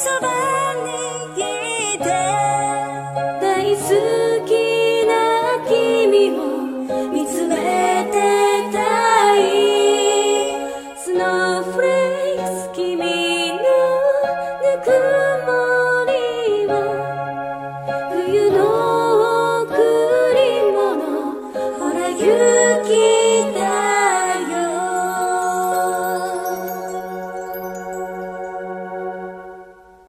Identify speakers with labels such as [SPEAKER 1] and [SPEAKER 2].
[SPEAKER 1] ばにいて
[SPEAKER 2] 大好きな君を見つめてたい。スノーフレークス君のぬくもりは冬の贈り物。ほら雪